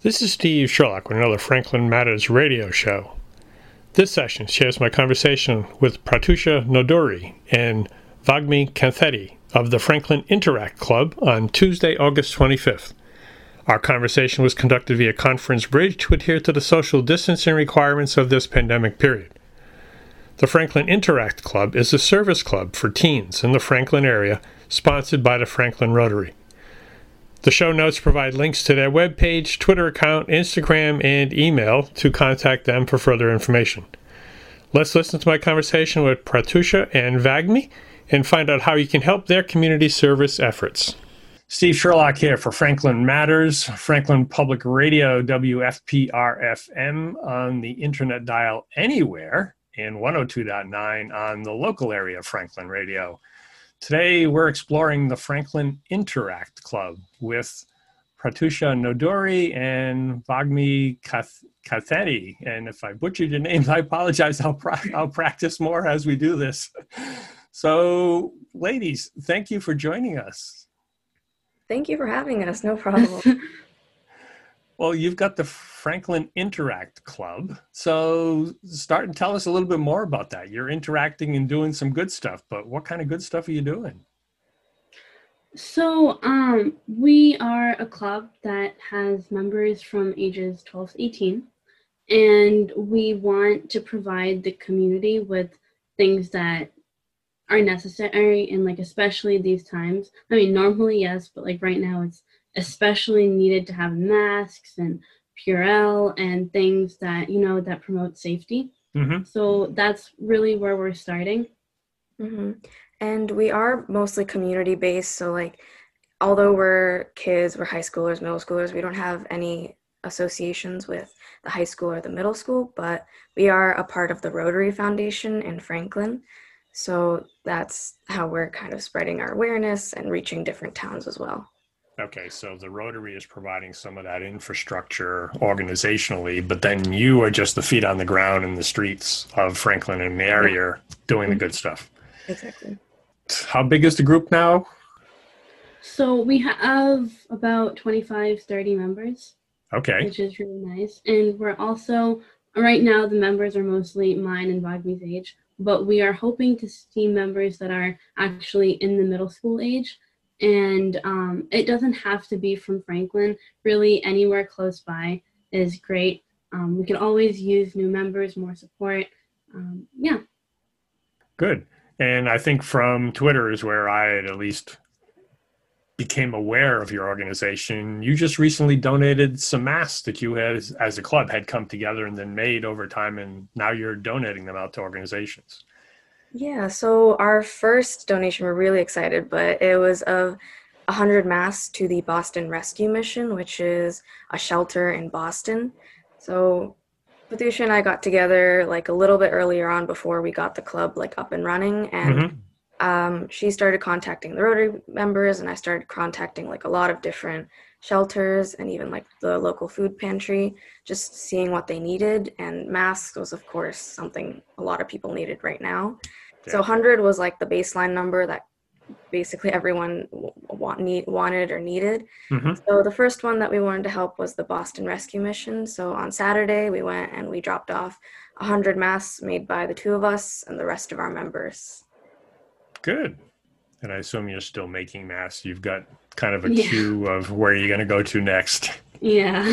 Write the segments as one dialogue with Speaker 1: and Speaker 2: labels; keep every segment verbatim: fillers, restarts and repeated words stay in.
Speaker 1: This is Steve Sherlock with another Franklin Matters radio show. This session shares my conversation with Pratyusha Noduri and Vagmi Kantheti of the Franklin Interact Club on Tuesday, August twenty-fifth. Our conversation was conducted via conference bridge to adhere to the social distancing requirements of this pandemic period. The Franklin Interact Club is a service club for teens in the Franklin area, sponsored by the Franklin Rotary. The show notes provide links to their webpage, Twitter account, Instagram, and email to contact them for further information. Let's listen to my conversation with Pratyusha and Vagmi and find out how you can help their community service efforts. Steve Sherlock here for Franklin Matters, Franklin Public Radio, W F P R F M on the internet dial anywhere, and one oh two point nine on the local area of Franklin Radio. Today, we're exploring the Franklin Interact Club with Pratyusha Noduri and Vagmi Kantheti. And if I butchered your names, I apologize. I'll, pra- I'll practice more as we do this. So, ladies, thank you for joining us.
Speaker 2: Thank you for having us. No problem.
Speaker 1: Well, you've got the Franklin Interact Club. So start and tell us a little bit more about that. You're interacting and doing some good stuff, but what kind of good stuff are you doing?
Speaker 3: So um, we are a club that has members from ages twelve to eighteen, and we want to provide the community with things that are necessary, and like especially these times. I mean, normally, yes, but like right now it's especially needed to have masks and Purell and things that, you know, that promote safety. Mm-hmm. So that's really where we're starting.
Speaker 2: Mm-hmm. And we are mostly community-based. So like, although we're kids, we're high schoolers, middle schoolers, we don't have any associations with the high school or the middle school, but we are a part of the Rotary Foundation in Franklin. So that's how we're kind of spreading our awareness and reaching different towns as well.
Speaker 1: Okay, so the Rotary is providing some of that infrastructure organizationally, but then you are just the feet on the ground in the streets of Franklin and the area yeah. doing the good stuff.
Speaker 2: Exactly.
Speaker 1: How big is the group now?
Speaker 3: So we have about twenty-five, thirty members.
Speaker 1: Okay.
Speaker 3: Which is really nice. And we're also, right now the members are mostly mine and Vagmi's age, but we are hoping to see members that are actually in the middle school age. And um, it doesn't have to be from Franklin. Really, anywhere close by is great. Um, we can always use new members, more support. Um, yeah.
Speaker 1: Good. And I think from Twitter is where I at least became aware of your organization. You just recently donated some masks that you had as, as a club had come together and then made over time, and now you're donating them out to organizations.
Speaker 2: Yeah, so our first donation, we're really excited, but it was of one hundred masks to the Boston Rescue Mission, which is a shelter in Boston. So Pratyusha and I got together like a little bit earlier on before we got the club like up and running, and mm-hmm. um, she started contacting the Rotary members, and I started contacting like a lot of different shelters and even like the local food pantry, just seeing what they needed. And masks was of course something a lot of people needed right now. Yeah. So one hundred was like the baseline number that basically everyone want, need, wanted or needed. Mm-hmm. So the first one that we wanted to help was the Boston Rescue Mission. So on Saturday we went and we dropped off one hundred masks made by the two of us and the rest of our members.
Speaker 1: Good. And I assume you're still making masks. You've got kind of a yeah. queue of where you're going to go to next.
Speaker 3: Yeah.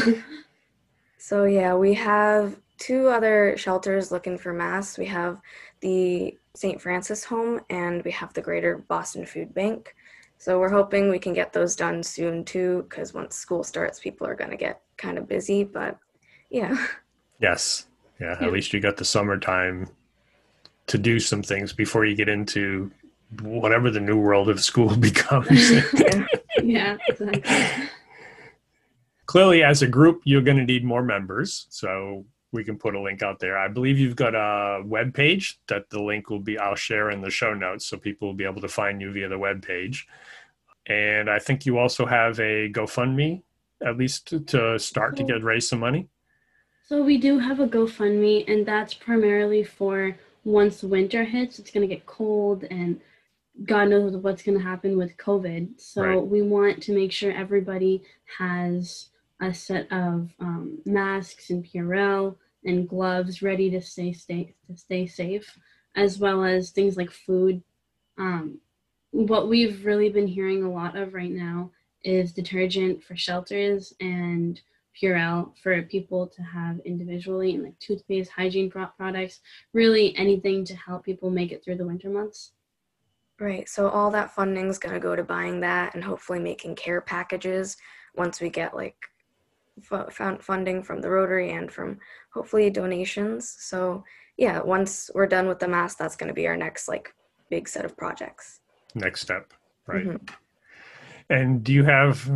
Speaker 2: So yeah, we have two other shelters looking for masks. We have the Saint Francis Home and we have the Greater Boston Food Bank. So we're hoping we can get those done soon too, because once school starts, people are going to get kind of busy, but yeah.
Speaker 1: Yes. Yeah. At yeah. least you got the summertime to do some things before you get into whatever the new world of school becomes.
Speaker 3: yeah. yeah, exactly.
Speaker 1: Clearly, as a group, you're going to need more members. So we can put a link out there. I believe you've got a web page that the link will be, I'll share in the show notes so people will be able to find you via the web page. And I think you also have a GoFundMe, at least to, to start cool. to get raise some money.
Speaker 3: So we do have a GoFundMe, and that's primarily for once winter hits, it's going to get cold and God knows what's going to happen with COVID. So right. we want to make sure everybody has a set of um, masks and Purell and gloves ready to stay, stay to stay safe, as well as things like food. Um, what we've really been hearing a lot of right now is detergent for shelters and Purell for people to have individually, and like toothpaste, hygiene products, really anything to help people make it through the winter months.
Speaker 2: Right, so all that funding is going to go to buying that and hopefully making care packages once we get like f- funding from the Rotary and from hopefully donations. So yeah, once we're done with the mask, that's going to be our next like big set of projects.
Speaker 1: Next step, right? Mm-hmm. And do you have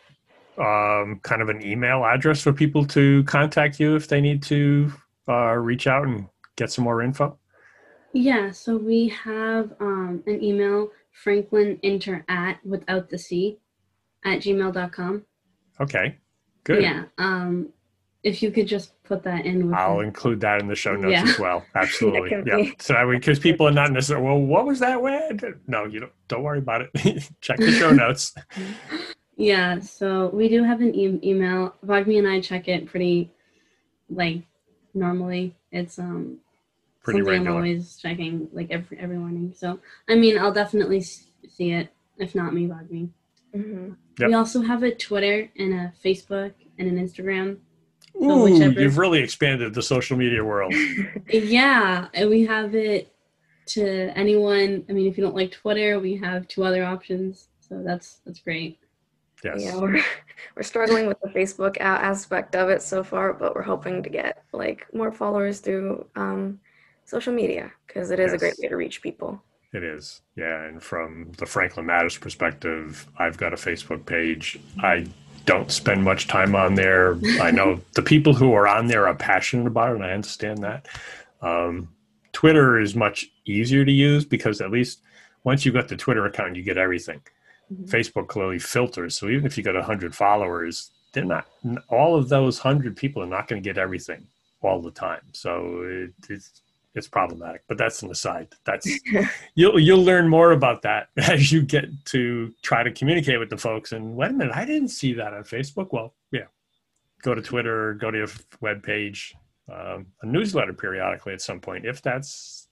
Speaker 1: um, kind of an email address for people to contact you if they need to uh, reach out and get some more info?
Speaker 3: Yeah, so we have um, an email, franklininter at without the C at gmail dot com.
Speaker 1: Okay, good.
Speaker 3: Yeah, um, if you could just put that in. With
Speaker 1: I'll
Speaker 3: the...
Speaker 1: include that in the show notes
Speaker 3: yeah.
Speaker 1: as well. Absolutely. Yeah. So that way, because people are not necessarily, well, what was that word? No, you don't, don't worry about it. Check the show notes.
Speaker 3: Yeah, so we do have an e- email. Vagmi and I check it pretty, like, normally. It's um
Speaker 1: pretty
Speaker 3: something
Speaker 1: regular.
Speaker 3: I'm always checking, like, every every morning. So, I mean, I'll definitely see it. If not me, Vagmi.
Speaker 2: Mm-hmm.
Speaker 1: Yep.
Speaker 3: We also have a Twitter and a Facebook and an Instagram.
Speaker 1: Ooh, so whichever... you've really expanded the social media world.
Speaker 3: Yeah, and we have it to anyone. I mean, if you don't like Twitter, we have two other options. So that's that's great.
Speaker 1: Yes.
Speaker 2: Yeah, we're, we're struggling with the Facebook aspect of it so far, but we're hoping to get like more followers through um, social media because it is yes. a great way to reach people.
Speaker 1: It is. Yeah. And from the Franklin Matters perspective, I've got a Facebook page. I don't spend much time on there. I know the people who are on there are passionate about it, and I understand that. Um, Twitter is much easier to use because at least once you've got the Twitter account, you get everything. Mm-hmm. Facebook clearly filters. So even if you got one hundred followers, they're not, all of those one hundred people are not going to get everything all the time. So it, it's it's problematic. But that's an aside. That's you'll you'll learn more about that as you get to try to communicate with the folks. And wait a minute, I didn't see that on Facebook. Well, yeah, go to Twitter, go to your webpage, um, a newsletter periodically at some point. If that's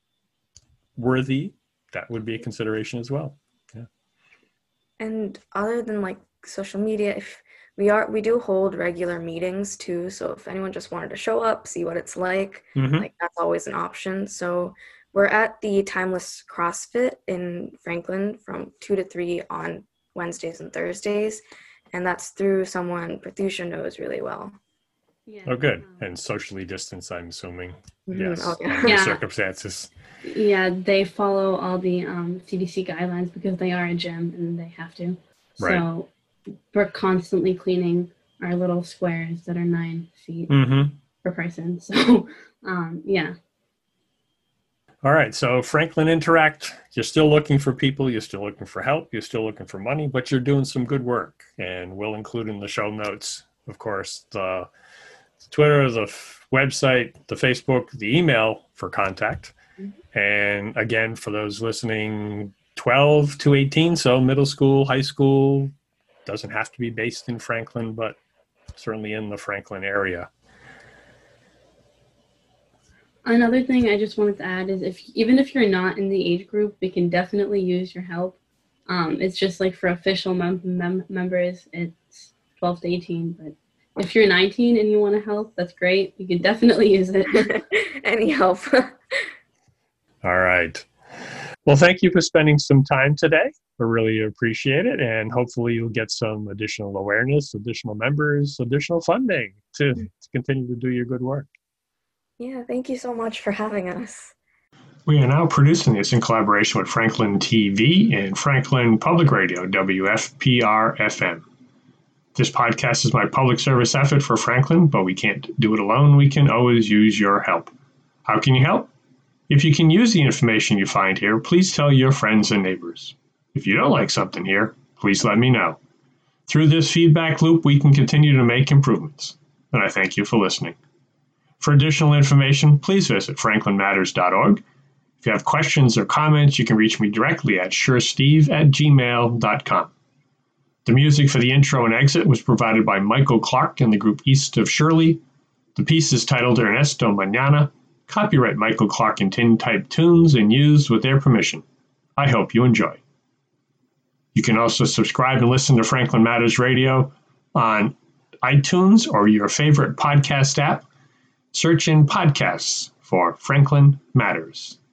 Speaker 1: worthy, that would be a consideration as well.
Speaker 2: And other than like social media, if we are, we do hold regular meetings too. So if anyone just wanted to show up, see what it's like, mm-hmm. like that's always an option. So we're at the Timeless CrossFit in Franklin from two to three on Wednesdays and Thursdays. And that's through someone Prathusha knows really well.
Speaker 3: Yeah.
Speaker 1: Oh, good. And socially distanced, I'm assuming. Mm-hmm. Yes.
Speaker 2: Oh, yeah.
Speaker 1: Under
Speaker 3: yeah.
Speaker 1: circumstances.
Speaker 3: Yeah, they follow all the um, C D C guidelines because they are a gym and they have to.
Speaker 1: Right.
Speaker 3: So we're constantly cleaning our little squares that are nine feet
Speaker 1: mm-hmm.
Speaker 3: per person. So, um, yeah.
Speaker 1: All right. So Franklin Interact, you're still looking for people. You're still looking for help. You're still looking for money, but you're doing some good work. And we'll include in the show notes, of course, the, the Twitter, the f- website, the Facebook, the email for contact. And again, for those listening, twelve to eighteen, so middle school, high school, doesn't have to be based in Franklin, but certainly in the Franklin area.
Speaker 3: Another thing I just wanted to add is if even if you're not in the age group, we can definitely use your help. Um, it's just like for official mem- mem- members, it's twelve to eighteen, but if you're nineteen and you want to help, that's great. You can definitely use it.
Speaker 2: Any help.
Speaker 1: All right. Well, thank you for spending some time today. We really appreciate it. And hopefully you'll get some additional awareness, additional members, additional funding to, to continue to do your good work.
Speaker 2: Yeah, thank you so much for having us.
Speaker 1: We are now producing this in collaboration with Franklin T V and Franklin Public Radio, W F P R F M. This podcast is my public service effort for Franklin, but we can't do it alone. We can always use your help. How can you help? If you can use the information you find here, please tell your friends and neighbors. If you don't like something here, please let me know. Through this feedback loop, we can continue to make improvements. And I thank you for listening. For additional information, please visit franklin matters dot org. If you have questions or comments, you can reach me directly at suresteve at gmail dot com. The music for the intro and exit was provided by Michael Clark and the group East of Shirley. The piece is titled Ernesto Mañana. Copyright Michael Clark and Tintype Tunes and used with their permission. I hope you enjoy. You can also subscribe and listen to Franklin Matters Radio on iTunes or your favorite podcast app. Search in podcasts for Franklin Matters.